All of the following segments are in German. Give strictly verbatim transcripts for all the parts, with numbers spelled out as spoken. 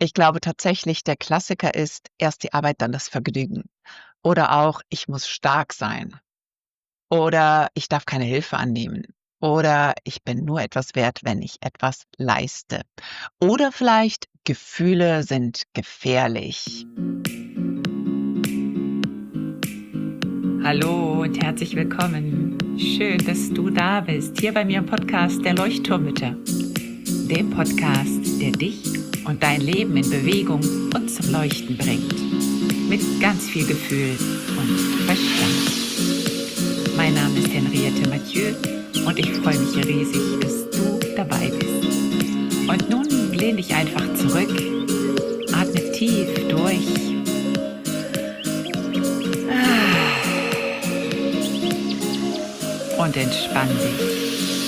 Ich glaube tatsächlich, der Klassiker ist erst die Arbeit, dann das Vergnügen. Oder auch: „Ich muss stark sein.“ Oder: „Ich darf keine Hilfe annehmen.“ Oder: „Ich bin nur etwas wert, wenn ich etwas leiste.“ Oder vielleicht: „Gefühle sind gefährlich.“ Hallo und herzlich willkommen. Schön, dass du da bist, hier bei mir im Podcast der Leuchtturmhütte. Dem Podcast, der dich und dein Leben in Bewegung und zum Leuchten bringt. Mit ganz viel Gefühl und Verstand. Mein Name ist Henriette Mathieu und ich freue mich riesig, dass du dabei bist. Und nun lehn dich einfach zurück, atme tief durch und entspann dich.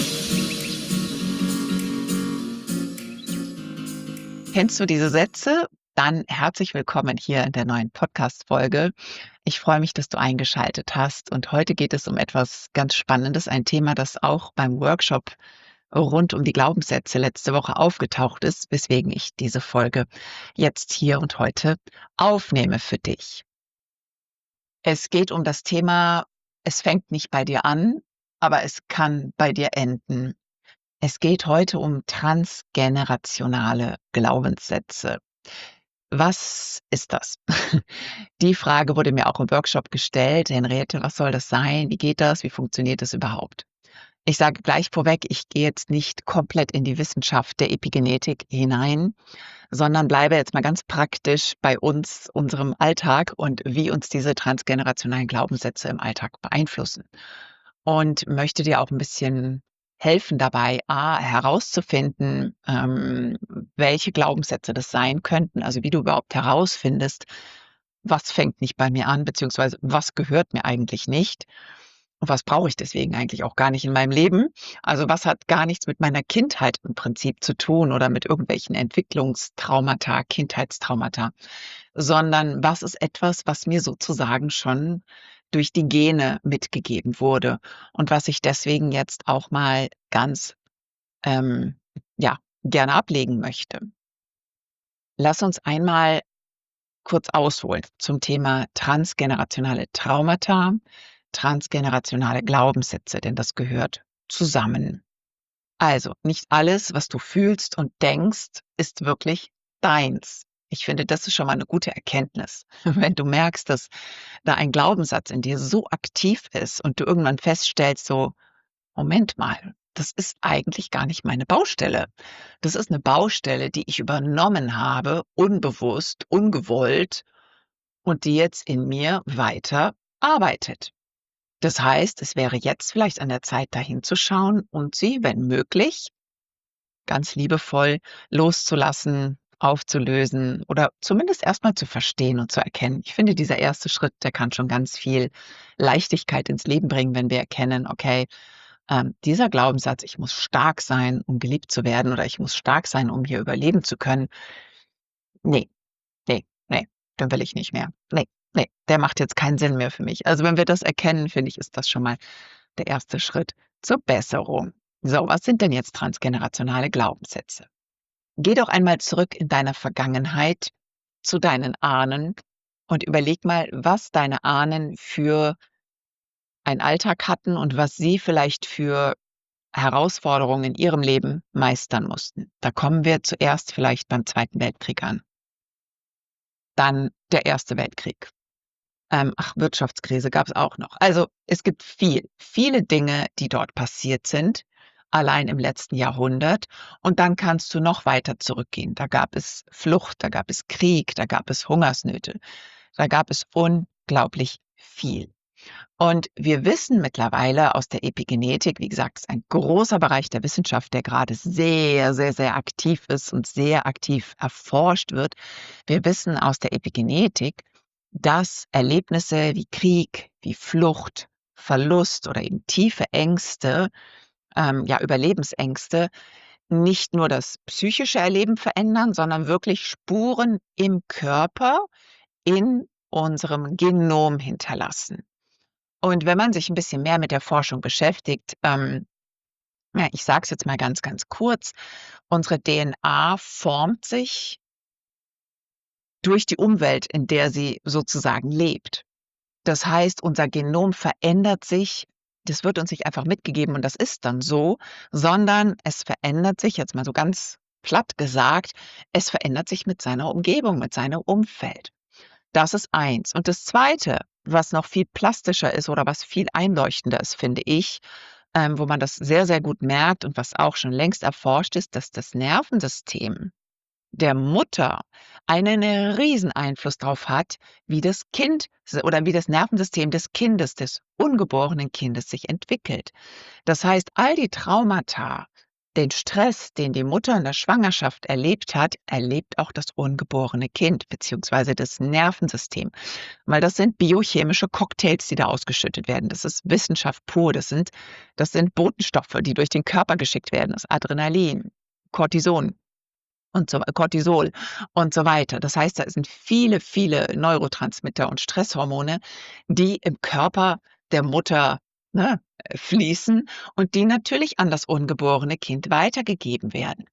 Kennst du diese Sätze? Dann herzlich willkommen hier in der neuen Podcast-Folge. Ich freue mich, dass du eingeschaltet hast und heute geht es um etwas ganz Spannendes, ein Thema, das auch beim Workshop rund um die Glaubenssätze letzte Woche aufgetaucht ist, weswegen ich diese Folge jetzt hier und heute aufnehme für dich. Es geht um das Thema: Es fängt nicht bei dir an, aber es kann bei dir enden. Es geht heute um transgenerationale Glaubenssätze. Was ist das? Die Frage wurde mir auch im Workshop gestellt: „Henriette, was soll das sein? Wie geht das? Wie funktioniert das überhaupt?“ Ich sage gleich vorweg, ich gehe jetzt nicht komplett in die Wissenschaft der Epigenetik hinein, sondern bleibe jetzt mal ganz praktisch bei uns, unserem Alltag und wie uns diese transgenerationalen Glaubenssätze im Alltag beeinflussen. Und möchte dir auch ein bisschen helfen dabei, A, herauszufinden, ähm, welche Glaubenssätze das sein könnten, also wie du überhaupt herausfindest, was fängt nicht bei mir an, beziehungsweise was gehört mir eigentlich nicht und was brauche ich deswegen eigentlich auch gar nicht in meinem Leben. Also, was hat gar nichts mit meiner Kindheit im Prinzip zu tun oder mit irgendwelchen Entwicklungstraumata, Kindheitstraumata, sondern was ist etwas, was mir sozusagen schon durch die Gene mitgegeben wurde und was ich deswegen jetzt auch mal ganz, ähm, ja, gerne ablegen möchte. Lass uns einmal kurz ausholen zum Thema transgenerationale Traumata, transgenerationale Glaubenssätze, denn das gehört zusammen. Also, nicht alles, was du fühlst und denkst, ist wirklich deins. Ich finde, das ist schon mal eine gute Erkenntnis. Wenn du merkst, dass da ein Glaubenssatz in dir so aktiv ist und du irgendwann feststellst so: „Moment mal, das ist eigentlich gar nicht meine Baustelle. Das ist eine Baustelle, die ich übernommen habe, unbewusst, ungewollt und die jetzt in mir weiter arbeitet.“ Das heißt, es wäre jetzt vielleicht an der Zeit, da hinzuschauen und sie, wenn möglich, ganz liebevoll loszulassen, aufzulösen oder zumindest erst mal zu verstehen und zu erkennen. Ich finde, dieser erste Schritt, der kann schon ganz viel Leichtigkeit ins Leben bringen, wenn wir erkennen: „Okay, ähm, dieser Glaubenssatz, ich muss stark sein, um geliebt zu werden, oder ich muss stark sein, um hier überleben zu können. Ne, ne, ne, den will ich nicht mehr. Ne, ne, der macht jetzt keinen Sinn mehr für mich.“ Also, wenn wir das erkennen, finde ich, ist das schon mal der erste Schritt zur Besserung. So, was sind denn jetzt transgenerationale Glaubenssätze? Geh doch einmal zurück in deiner Vergangenheit zu deinen Ahnen und überleg mal, was deine Ahnen für einen Alltag hatten und was sie vielleicht für Herausforderungen in ihrem Leben meistern mussten. Da kommen wir zuerst vielleicht beim Zweiten Weltkrieg an, dann der Erste Weltkrieg. Ähm, ach, Wirtschaftskrise gab's auch noch. Also, es gibt viel viele Dinge, die dort passiert sind, allein im letzten Jahrhundert. Und dann kannst du noch weiter zurückgehen. Da gab es Flucht, da gab es Krieg, da gab es Hungersnöte, da gab es unglaublich viel. Und wir wissen mittlerweile aus der Epigenetik, wie gesagt, ist ein großer Bereich der Wissenschaft, der gerade sehr, sehr, sehr aktiv ist und sehr aktiv erforscht wird. Wir wissen aus der Epigenetik, dass Erlebnisse wie Krieg, wie Flucht, Verlust oder eben tiefe Ängste, ähm, ja, Überlebensängste, nicht nur das psychische Erleben verändern, sondern wirklich Spuren im Körper, in unserem Genom hinterlassen. Und wenn man sich ein bisschen mehr mit der Forschung beschäftigt, ähm, ja, ich sage es jetzt mal ganz, ganz kurz, unsere D N A formt sich durch die Umwelt, in der sie sozusagen lebt. Das heißt, unser Genom verändert sich. Das wird uns nicht einfach mitgegeben und das ist dann so, sondern es verändert sich, jetzt mal so ganz platt gesagt, es verändert sich mit seiner Umgebung, mit seinem Umfeld. Das ist eins. Und das Zweite, was noch viel plastischer ist oder was viel einleuchtender ist, finde ich, ähm, wo man das sehr, sehr gut merkt und was auch schon längst erforscht ist, dass das Nervensystem der Mutter einen riesen Einfluss darauf hat, wie das Kind oder wie das Nervensystem des Kindes, des ungeborenen Kindes sich entwickelt. Das heißt, all die Traumata, den Stress, den die Mutter in der Schwangerschaft erlebt hat, erlebt auch das ungeborene Kind beziehungsweise das Nervensystem. Weil das sind biochemische Cocktails, die da ausgeschüttet werden. Das ist Wissenschaft pur. Das sind, das sind Botenstoffe, die durch den Körper geschickt werden. Das Adrenalin, Cortison und so Cortisol und so weiter. Das heißt, da sind viele, viele Neurotransmitter und Stresshormone, die im Körper der Mutter, ne, fließen und die natürlich an das ungeborene Kind weitergegeben werden.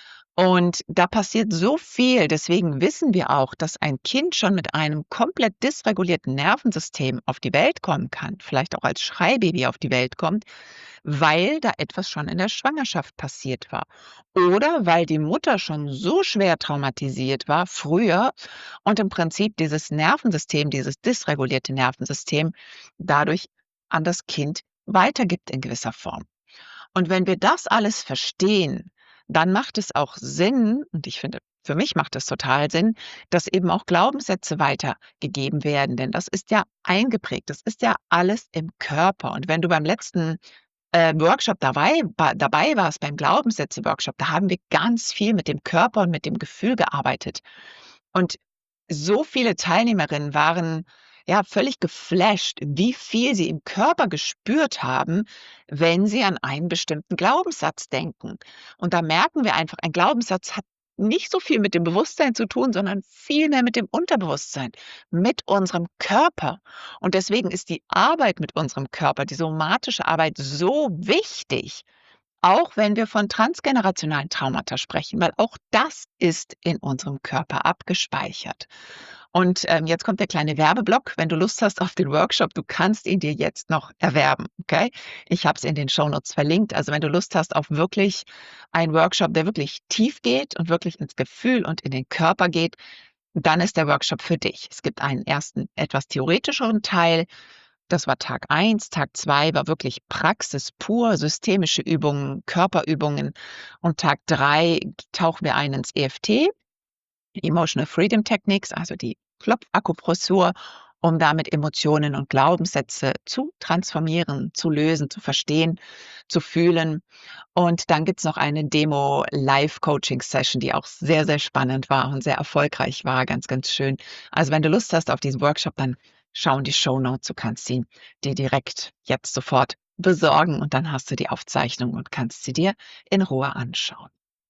Und da passiert so viel, deswegen wissen wir auch, dass ein Kind schon mit einem komplett dysregulierten Nervensystem auf die Welt kommen kann, vielleicht auch als Schreibaby auf die Welt kommt, weil da etwas schon in der Schwangerschaft passiert war. Oder weil die Mutter schon so schwer traumatisiert war früher und im Prinzip dieses Nervensystem, dieses dysregulierte Nervensystem dadurch an das Kind weitergibt in gewisser Form. Und wenn wir das alles verstehen, dann macht es auch Sinn, und ich finde, für mich macht es total Sinn, dass eben auch Glaubenssätze weitergegeben werden, denn das ist ja eingeprägt, das ist ja alles im Körper. Und wenn du beim letzten äh, Workshop dabei, ba, dabei warst, beim Glaubenssätze-Workshop, da haben wir ganz viel mit dem Körper und mit dem Gefühl gearbeitet. Und so viele Teilnehmerinnen waren ja völlig geflasht, wie viel sie im Körper gespürt haben, wenn sie an einen bestimmten Glaubenssatz denken. Und da merken wir einfach, ein Glaubenssatz hat nicht so viel mit dem Bewusstsein zu tun, sondern viel mehr mit dem Unterbewusstsein, mit unserem Körper. Und deswegen ist die Arbeit mit unserem Körper, die somatische Arbeit so wichtig, auch wenn wir von transgenerationalen Traumata sprechen, weil auch das ist in unserem Körper abgespeichert. Und ähm, jetzt kommt der kleine Werbeblock. Wenn du Lust hast auf den Workshop, du kannst ihn dir jetzt noch erwerben. Okay? Ich habe es in den Shownotes verlinkt. Also wenn du Lust hast auf wirklich einen Workshop, der wirklich tief geht und wirklich ins Gefühl und in den Körper geht, dann ist der Workshop für dich. Es gibt einen ersten, etwas theoretischeren Teil. Das war Tag eins. Tag zwei war wirklich Praxis pur, systemische Übungen, Körperübungen. Und Tag drei tauchen wir ein ins E F T, Emotional Freedom Techniques, also die Klopfakupressur, um damit Emotionen und Glaubenssätze zu transformieren, zu lösen, zu verstehen, zu fühlen. Und dann gibt's noch eine Demo-Live-Coaching-Session, die auch sehr, sehr spannend war und sehr erfolgreich war. Ganz, ganz schön. Also wenn du Lust hast auf diesen Workshop, dann schau in die Shownotes. Du kannst ihn dir direkt jetzt sofort besorgen und dann hast du die Aufzeichnung und kannst sie dir in Ruhe anschauen.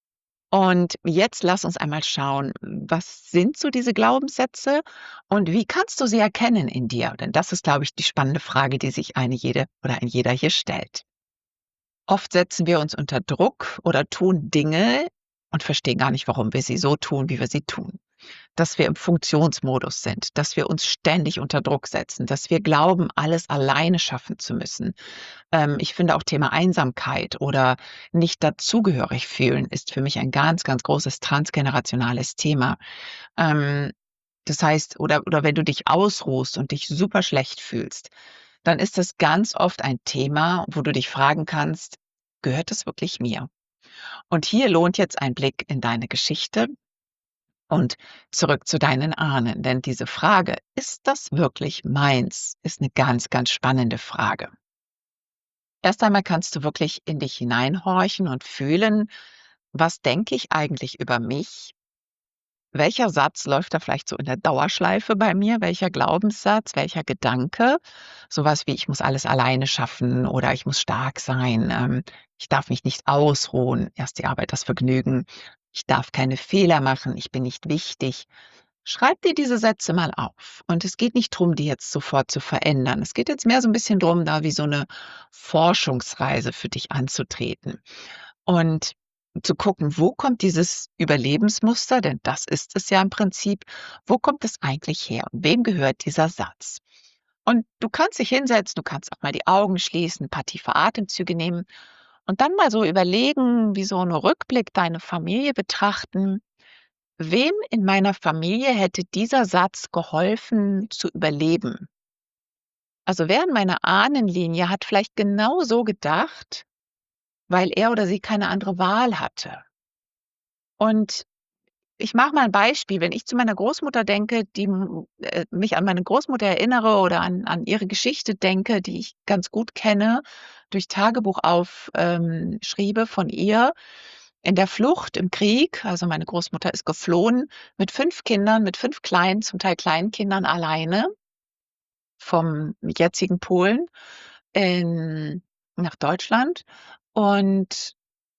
Und jetzt lass uns einmal schauen, was sind so diese Glaubenssätze und wie kannst du sie erkennen in dir? Denn das ist, glaube ich, die spannende Frage, die sich eine jede oder ein jeder hier stellt. Oft setzen wir uns unter Druck oder tun Dinge und verstehen gar nicht, warum wir sie so tun, wie wir sie tun. Dass wir im Funktionsmodus sind, dass wir uns ständig unter Druck setzen, dass wir glauben, alles alleine schaffen zu müssen. Ähm, ich finde auch Thema Einsamkeit oder nicht dazugehörig fühlen ist für mich ein ganz, ganz großes transgenerationales Thema. Ähm, das heißt, oder, oder wenn du dich ausruhst und dich super schlecht fühlst, dann ist das ganz oft ein Thema, wo du dich fragen kannst, gehört das wirklich mir? Und hier lohnt jetzt ein Blick in deine Geschichte und zurück zu deinen Ahnen, denn diese Frage, ist das wirklich meins, ist eine ganz, ganz spannende Frage. Erst einmal kannst du wirklich in dich hineinhorchen und fühlen, was denke ich eigentlich über mich? Welcher Satz läuft da vielleicht so in der Dauerschleife bei mir? Welcher Glaubenssatz, welcher Gedanke? Sowas wie, ich muss alles alleine schaffen oder ich muss stark sein, ähm, ich darf mich nicht ausruhen, erst die Arbeit, das Vergnügen, ich darf keine Fehler machen, ich bin nicht wichtig. Schreib dir diese Sätze mal auf. Und es geht nicht drum, die jetzt sofort zu verändern. Es geht jetzt mehr so ein bisschen drum, da wie so eine Forschungsreise für dich anzutreten. Und zu gucken, wo kommt dieses Überlebensmuster, denn das ist es ja im Prinzip, wo kommt es eigentlich her und wem gehört dieser Satz? Und du kannst dich hinsetzen, du kannst auch mal die Augen schließen, 'n paar tiefe Atemzüge nehmen und dann mal so überlegen, wie so 'n Rückblick deine Familie betrachten. Wem in meiner Familie hätte dieser Satz geholfen zu überleben? Also, wer in meiner Ahnenlinie hat vielleicht genau so gedacht, weil er oder sie keine andere Wahl hatte? Und ich mache mal 'n Beispiel. Wenn ich zu meiner Großmutter denke, die m äh, mich an meine Großmutter erinnere oder an an ihre Geschichte denke, die ich ganz gut kenne, durch Tagebuch auf ähm, schriebe von ihr in der Flucht im Krieg. Also, meine Großmutter ist geflohen mit fünf Kindern, mit fünf kleinen, zum Teil Kleinkindern alleine vom jetzigen Polen in nach Deutschland. Und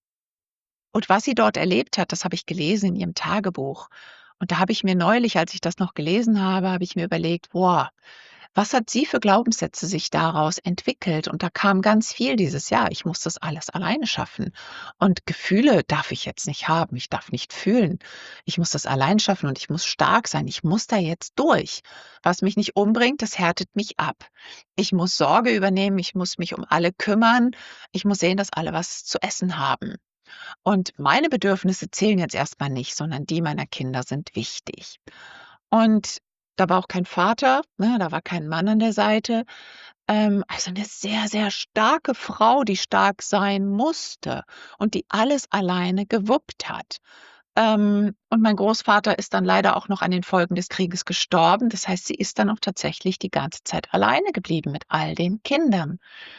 und was sie dort erlebt hat, das habe ich gelesen in ihrem Tagebuch. Und da habe ich mir neulich, als ich das noch gelesen habe, habe ich mir überlegt: „Boah, was hat sie für Glaubenssätze sich daraus entwickelt?“ Und da kam ganz viel dieses: „Ja, ich muss das alles alleine schaffen. Und Gefühle darf ich jetzt nicht haben. Ich darf nicht fühlen. Ich muss das allein schaffen und ich muss stark sein. Ich muss da jetzt durch. Was mich nicht umbringt, das härtet mich ab. Ich muss Sorge übernehmen. Ich muss mich um alle kümmern. Ich muss sehen, dass alle was zu essen haben. Und meine Bedürfnisse zählen jetzt erst mal nicht, sondern die meiner Kinder sind wichtig.“ Und da war auch kein Vater, ne, da war kein Mann an der Seite. Ähm, also 'ne sehr, sehr starke Frau, die stark sein musste und die alles alleine gewuppt hat. Ähm, und mein Großvater ist dann leider auch noch an den Folgen des Krieges gestorben. Das heißt, sie ist dann auch tatsächlich die ganze Zeit alleine geblieben mit all den Kindern.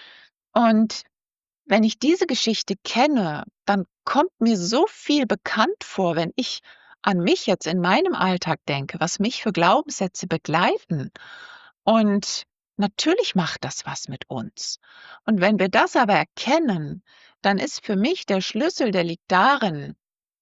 Und wenn ich diese Geschichte kenne, dann kommt mir so viel bekannt vor, wenn ich an mich jetzt in meinem Alltag denke, was mich für Glaubenssätze begleiten. Und natürlich macht das was mit uns. Und wenn wir das aber erkennen, dann ist für mich der Schlüssel, der liegt darin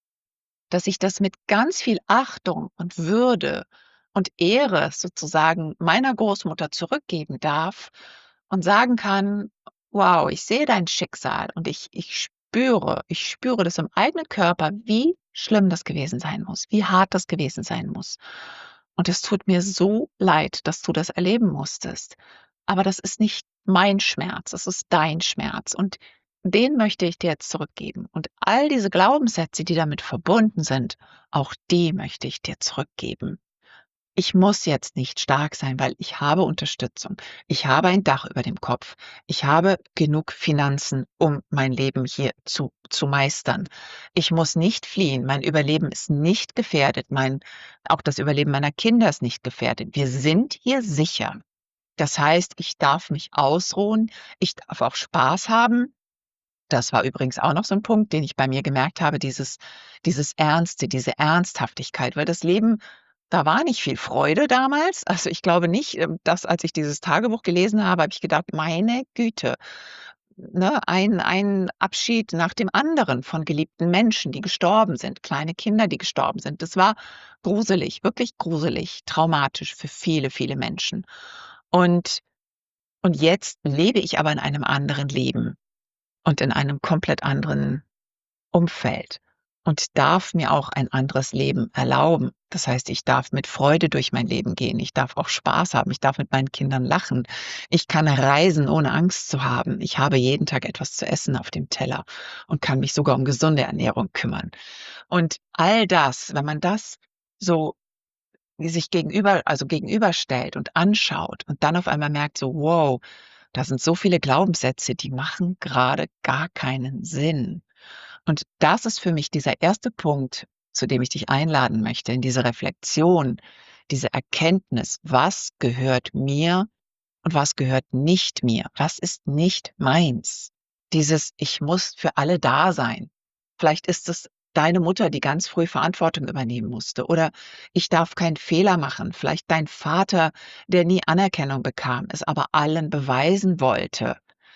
dass ich das mit ganz viel Achtung und Würde und Ehre sozusagen meiner Großmutter zurückgeben darf und sagen kann: „Wow, ich sehe dein Schicksal und ich ich spüre ich spüre das im eigenen Körper, wie schlimm das gewesen sein muss, wie hart das gewesen sein muss. Und es tut mir so leid, dass du das erleben musstest. Aber das ist nicht mein Schmerz, es ist dein Schmerz und den möchte ich dir jetzt zurückgeben. Und all diese Glaubenssätze, die damit verbunden sind, auch die möchte ich dir zurückgeben. Ich muss jetzt nicht stark sein, weil ich habe Unterstützung. Ich habe ein Dach über dem Kopf. Ich habe genug Finanzen, um mein Leben hier zu zu meistern. Ich muss nicht fliehen. Mein Überleben ist nicht gefährdet. Mein auch das Überleben meiner Kinder ist nicht gefährdet. Wir sind hier sicher. Das heißt, ich darf mich ausruhen. Ich darf auch Spaß haben.“ Das war übrigens auch noch so 'n Punkt, den ich bei mir gemerkt habe, dieses dieses Ernste, diese Ernsthaftigkeit, weil das Leben da war nicht viel Freude damals. Also, ich glaube nicht, ähm, dass als ich dieses Tagebuch gelesen habe, habe ich gedacht: „Meine Güte“, ne? Ein ein Abschied nach dem anderen von geliebten Menschen, die gestorben sind, kleine Kinder, die gestorben sind. Das war gruselig, wirklich gruselig, traumatisch für viele, viele Menschen. Und und jetzt lebe ich aber in einem anderen Leben und in einem komplett anderen Umfeld und darf mir auch ein anderes Leben erlauben. Das heißt, ich darf mit Freude durch mein Leben gehen. Ich darf auch Spaß haben. Ich darf mit meinen Kindern lachen. Ich kann reisen, ohne Angst zu haben. Ich habe jeden Tag etwas zu essen auf dem Teller und kann mich sogar um gesunde Ernährung kümmern. Und all das, wenn man das so sich gegenüber also gegenüberstellt und anschaut und dann auf einmal merkt so: „Wow, da sind so viele Glaubenssätze, die machen grade gar keinen Sinn.“ Und das ist für mich dieser erste Punkt, zu dem ich dich einladen möchte, in diese Reflexion, diese Erkenntnis: Was gehört mir und was gehört nicht mir? Was ist nicht meins? Dieses: „Ich muss für alle da sein.“ Vielleicht ist es deine Mutter, die ganz früh Verantwortung übernehmen musste, oder ich darf keinen Fehler machen. Vielleicht dein Vater, der nie Anerkennung bekam, es aber allen beweisen wollte.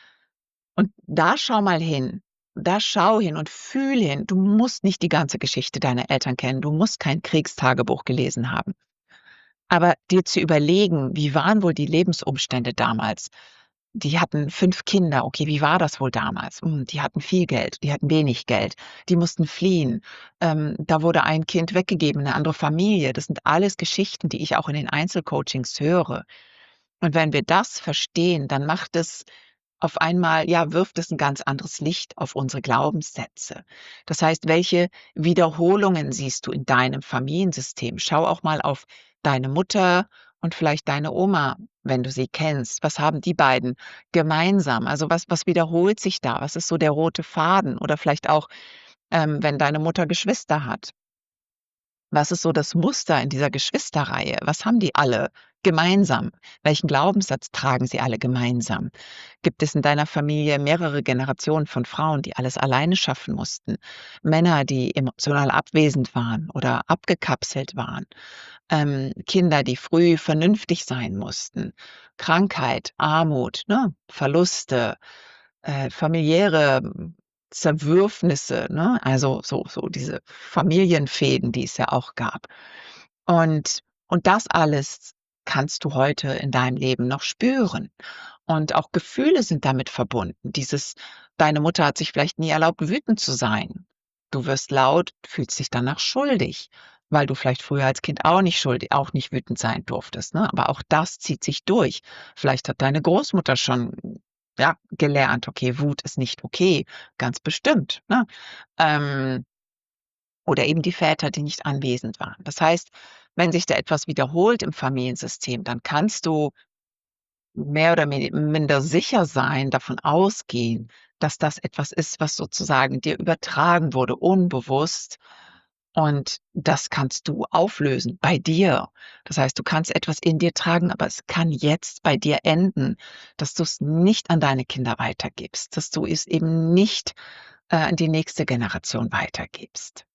Und da schau mal hin. Da schau hin und fühl hin. Du musst nicht die ganze Geschichte deiner Eltern kennen. Du musst kein Kriegstagebuch gelesen haben. Aber dir zu überlegen: Wie waren wohl die Lebensumstände damals? die hatten fünf Kinder. Okay, wie war das wohl damals? Hm, die hatten viel Geld, die hatten wenig Geld, die mussten fliehen. Ähm, da wurde ein Kind weggegeben, eine andere Familie. Das sind alles Geschichten, die ich auch in den Einzelcoachings höre. Und wenn wir das verstehen, dann macht es auf einmal, ja, wirft es ein ganz anderes Licht auf unsere Glaubenssätze. Das heißt, welche Wiederholungen siehst du in deinem Familiensystem? Schau auch mal auf deine Mutter und vielleicht deine Oma, wenn du sie kennst. Was haben die beiden gemeinsam? Also, was was wiederholt sich da? Was ist so der rote Faden? Oder vielleicht auch, ähm, wenn deine Mutter Geschwister hat. Was ist so das Muster in dieser Geschwisterreihe? Was haben die alle gemeinsam? Welchen Glaubenssatz tragen sie alle gemeinsam? Gibt es in deiner Familie mehrere Generationen von Frauen, die alles alleine schaffen mussten? Männer, die emotional abwesend waren oder abgekapselt waren? Ähm, Kinder, die früh vernünftig sein mussten? Krankheit, Armut, ne? Verluste, äh, familiäre hm, Zerwürfnisse, ne? Also so so diese Familienfehden, die es ja auch gab. Und und das alles kannst du heute in deinem Leben noch spüren. Und auch Gefühle sind damit verbunden. Dieses deine Mutter hat sich vielleicht nie erlaubt, wütend zu sein. Du wirst laut, fühlst dich danach schuldig, weil du vielleicht früher als Kind auch nicht schuldig auch nicht wütend sein durftest, ne? Aber auch das zieht sich durch. Vielleicht hat deine Großmutter schon, ja, gelernt, okay, Wut ist nicht okay, ganz bestimmt, ne? Ähm, oder eben die Väter, die nicht anwesend waren. Das heißt, wenn sich da etwas wiederholt im Familiensystem, dann kannst du mehr oder mi minder sicher sein, davon ausgehen, dass das etwas ist, was sozusagen dir übertragen wurde, unbewusst. Und das kannst du auflösen bei dir. Das heißt, du kannst etwas in dir tragen, aber es kann jetzt bei dir enden, dass du es nicht an deine Kinder weitergibst, dass du es eben nicht, äh, an die nächste Generation weitergibst.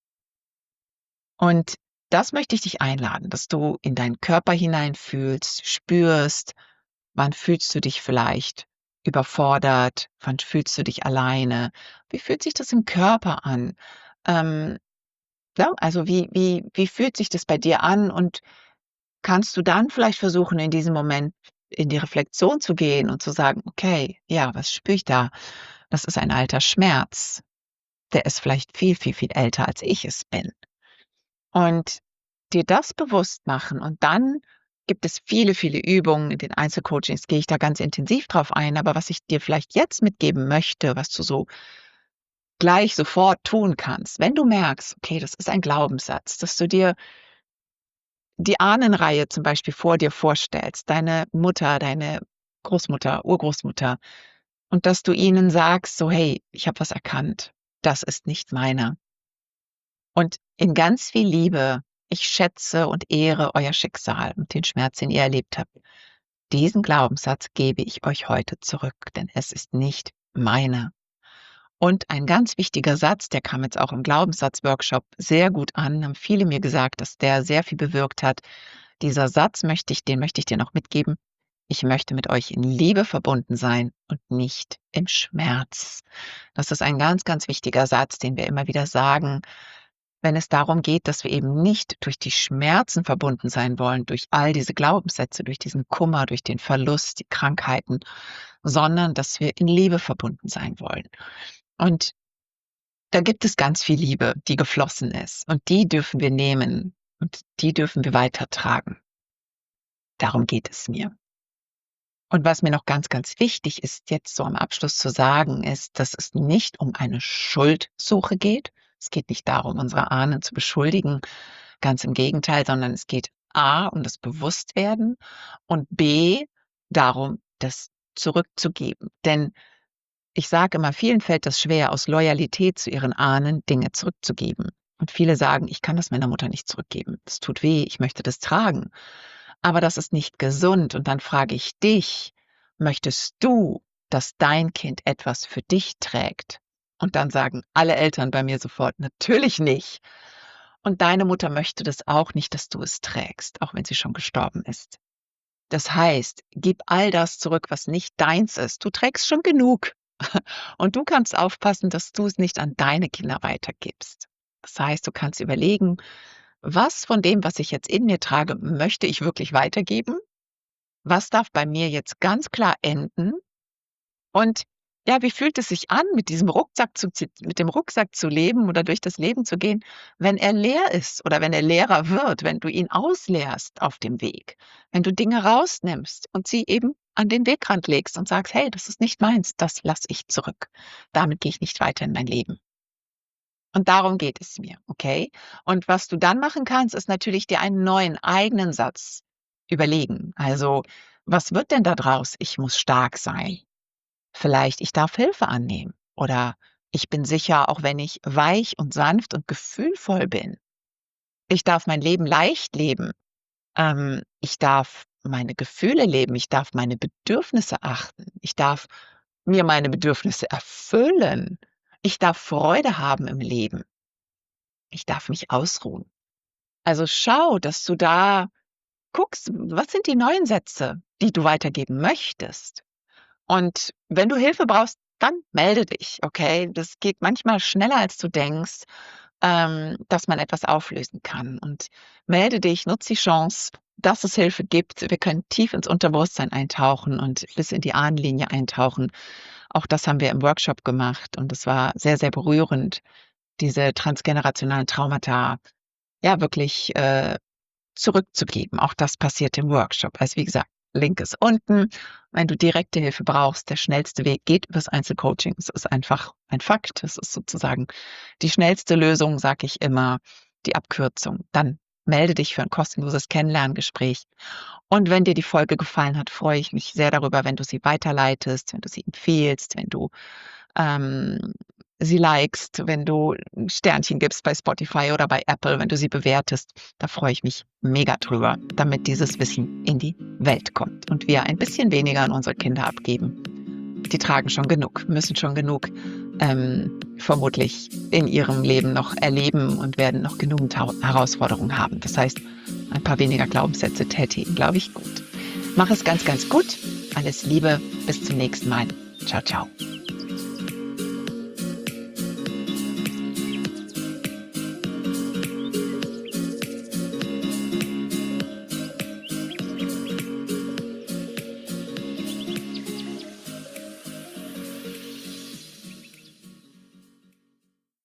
Und das möchte ich dich einladen, dass du in deinen Körper hineinfühlst, spürst, wann fühlst du dich vielleicht überfordert, wann fühlst du dich alleine? Wie fühlt sich das im Körper an? Ähm, ja, also wie wie wie fühlt sich das bei dir an und kannst du dann vielleicht versuchen, in diesem Moment in die Reflexion zu gehen und zu sagen: „Okay, ja, was spüre ich da? Das ist ein alter Schmerz. Der ist vielleicht viel, viel, viel älter, als ich es bin.“ Und dir das bewusst machen und dann gibt es viele, viele Übungen. In den Einzelcoachings gehe ich da ganz intensiv drauf ein, aber was ich dir vielleicht jetzt mitgeben möchte, was du so gleich sofort tun kannst, wenn du merkst, okay, das ist ein Glaubenssatz, dass du dir die Ahnenreihe zum Beispiel vor dir vorstellst, deine Mutter, deine Großmutter, Urgroßmutter, und dass du ihnen sagst, so: „Hey, ich habe was erkannt. Das ist nicht meiner. Und in ganz viel Liebe, ich schätze und ehre euer Schicksal und den Schmerz, den ihr erlebt habt. Diesen Glaubenssatz gebe ich euch heute zurück, denn es ist nicht meiner.“ Und ein ganz wichtiger Satz, der kam jetzt auch im Glaubenssatzworkshop sehr gut an, haben viele mir gesagt, dass der sehr viel bewirkt hat. Dieser Satz möchte ich den möchte ich dir noch mitgeben: „Ich möchte mit euch in Liebe verbunden sein und nicht im Schmerz.“ Das ist ein ganz, ganz wichtiger Satz, den wir immer wieder sagen, wenn es darum geht, dass wir eben nicht durch die Schmerzen verbunden sein wollen, durch all diese Glaubenssätze, durch diesen Kummer, durch den Verlust, die Krankheiten, sondern dass wir in Liebe verbunden sein wollen. Und da gibt es ganz viel Liebe, die geflossen ist, und die dürfen wir nehmen und die dürfen wir weitertragen. Darum geht es mir. Und was mir noch ganz, ganz wichtig ist, jetzt so am Abschluss zu sagen, ist, dass es nicht um eine Schuldsuche geht. Es geht nicht darum, unsere Ahnen zu beschuldigen, ganz im Gegenteil, sondern es geht A um das Bewusstwerden und B darum, das zurückzugeben. Denn ich sage immer, vielen fällt das schwer, aus Loyalität zu ihren Ahnen Dinge zurückzugeben. Und viele sagen: „Ich kann das meiner Mutter nicht zurückgeben. Das tut weh, ich möchte das tragen.“ Aber das ist nicht gesund. Und dann frage ich dich: Möchtest du, dass dein Kind etwas für dich trägt? Und dann sagen alle Eltern bei mir sofort: „Natürlich nicht.“ Und deine Mutter möchte das auch nicht, dass du es trägst, auch wenn sie schon gestorben ist. Das heißt, gib all das zurück, was nicht deins ist. Du trägst schon genug. Und du kannst aufpassen, dass du es nicht an deine Kinder weitergibst. Das heißt, du kannst überlegen: Was von dem, was ich jetzt in mir trage, möchte ich wirklich weitergeben? Was darf bei mir jetzt ganz klar enden? Und ja, wie fühlt es sich an, mit diesem Rucksack zu zi mit dem Rucksack zu leben oder durch das Leben zu gehen, wenn er leer ist oder wenn er leerer wird, wenn du ihn ausleerst auf dem Weg, wenn du Dinge rausnimmst und sie eben an den Wegrand legst und sagst: „Hey, das ist nicht meins, das lasse ich zurück. Damit gehe ich nicht weiter in mein Leben.“ Und darum geht es mir, okay? Und was du dann machen kannst, ist natürlich dir einen neuen eigenen Satz überlegen. Also, was wird denn da draus? Ich muss stark sein. Vielleicht, ich darf Hilfe annehmen oder ich bin sicher, auch wenn ich weich und sanft und gefühlvoll bin. Ich darf mein Leben leicht leben. Ähm, ich darf meine Gefühle leben. Ich darf meine Bedürfnisse achten. Ich darf mir meine Bedürfnisse erfüllen. Ich darf Freude haben im Leben. Ich darf mich ausruhen. Also schau, dass du da guckst, was sind die neuen Sätze, die du weitergeben möchtest? Und wenn du Hilfe brauchst, dann melde dich, okay? Das geht manchmal schneller, als du denkst, ähm, dass man etwas auflösen kann. Und melde dich, nutz die Chance, dass es Hilfe gibt. Wir können tief ins Unterbewusstsein eintauchen und bis in die Ahnenlinie eintauchen. Auch das haben wir im Workshop gemacht und es war sehr, sehr berührend, diese transgenerationalen Traumata, ja, wirklich, äh, zurückzugeben. Auch das passiert im Workshop. Also, wie gesagt, Link ist unten. Wenn du direkte Hilfe brauchst, der schnellste Weg geht übers Einzelcoaching. Es ist einfach ein Fakt. Es ist sozusagen die schnellste Lösung, sage ich immer, die Abkürzung. Dann melde dich für ein kostenloses Kennenlerngespräch. Und wenn dir die Folge gefallen hat, freue ich mich sehr darüber, wenn du sie weiterleitest, wenn du sie empfehlst, wenn du ähm, sie likest, wenn du 'n Sternchen gibst bei Spotify oder bei Apple, wenn du sie bewertest. Da freue ich mich mega drüber, damit dieses Wissen in die Welt kommt und wir ein bisschen weniger an unsere Kinder abgeben. Die tragen schon genug, müssen schon genug, ähm, vermutlich in ihrem Leben noch erleben und werden noch genügend Hau Herausforderungen haben. Das heißt, ein paar weniger Glaubenssätze täte ihnen, glaube ich, gut. Mach es ganz, ganz gut. Alles Liebe, bis zum nächsten Mal. Ciao, ciao.